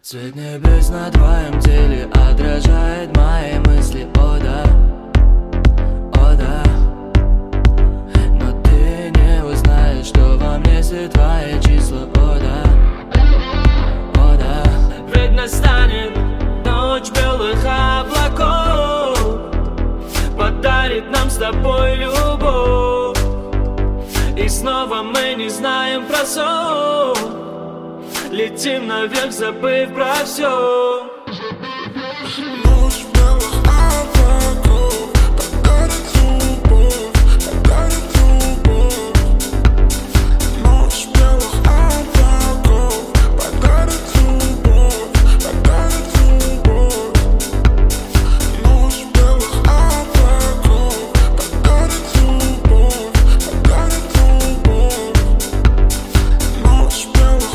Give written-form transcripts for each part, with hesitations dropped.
Цвет небес на твоем теле отражает мои мысли, о да, о да. Но ты не узнаешь, что во мне все твои числа, о да, о да. Ведь настанет ночь белых облаков, подарит нам с тобой любовь, и снова мы не знаем про сон. Летим наверх, забыв про все. Ночь белых облаков подарит любовь, подарит любовь. Ночь белых облаков подарит любовь, подарит любовь. Ночь белых облаков подарит любовь, подарит любовь. Ночь белых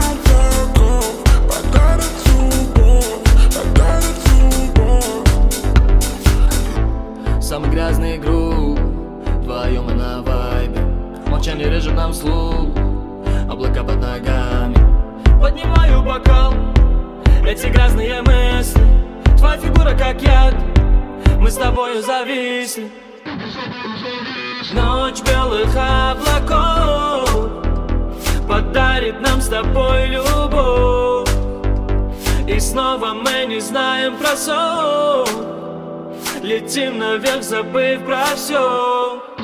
самый грязный грув, вдвоем мы на вайбе. Молчание режет нам слух, облака под ногами. Поднимаю бокал, эти грязные мысли. Твоя фигура как яд, мы с тобою зависли. Ночь белых облаков подарит нам с тобой любовь, и снова мы не знаем про сон. Летим наверх, забыв про все.